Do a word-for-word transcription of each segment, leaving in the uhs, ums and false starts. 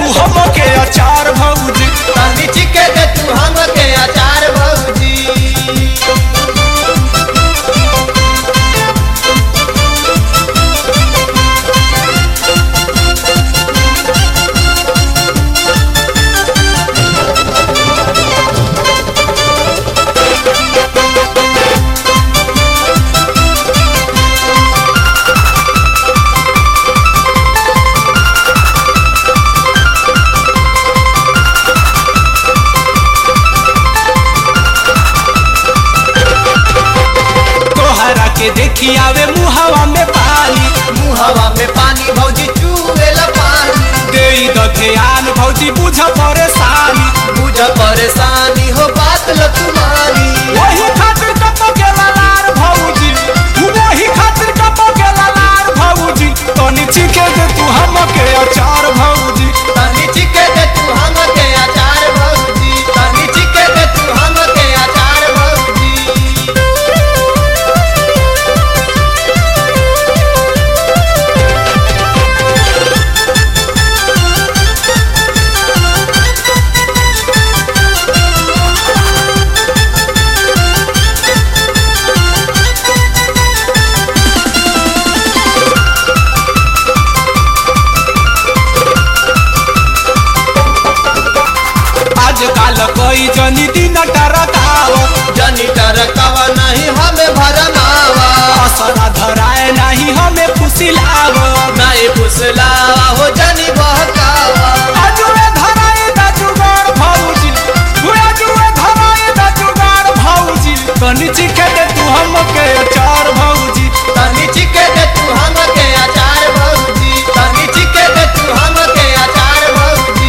तू हमके अचार भौजी, तनी चिके दे तू हमके अचार भौजी। के देखी आवे मुहावा में पानी, मुहावा में पानी भौजी चुवेला पानी। देई द ध्यान भौजी बुझ परेशानी, बुझ परेशानी हो बात ल तुम्हारी। वही खातिर टपो के लालार भौजी, वही खातिर टपो के लालार भौजी, तनी चिके दे तू हमके अचार भौजी, तनी चिके दे तू हमके अचार भौजी, तनी चिके दे तू हमके अचार भौजी। आजकल कोई जनी दिन टरकाव, जनी टरकावा नहीं हमें भरमावा, असरा धराए नहीं हमें फुसिलाव, नहीं फुसलावा हो जनी बहकावा। अजुए धराए द जुगाड़ भौजी, अजुए धराए द जुगाड़ भौजी, तनी चिके दे तू हमके अचार भौजी, तनी चिके दे तू हमके अचार भौजी, तनी चिके दे तू हमके अचार भौजी।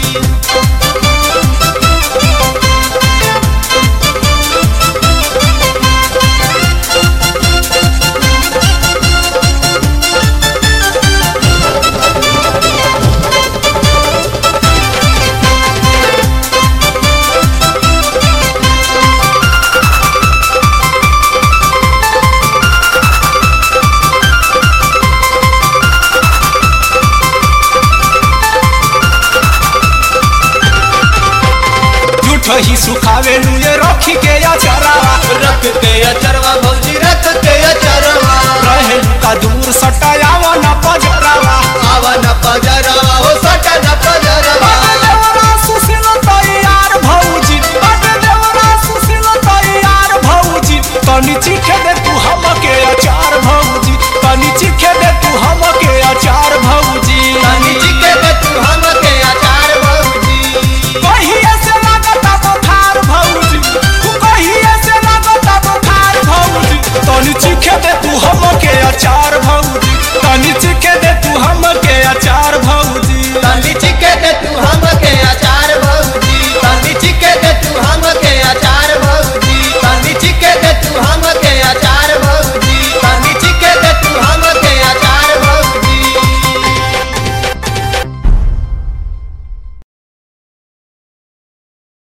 ही सुखावे लुए रखी के अचरवा, रख के अचरवा भौजी रख के अचरवा। रहे का दूर सटा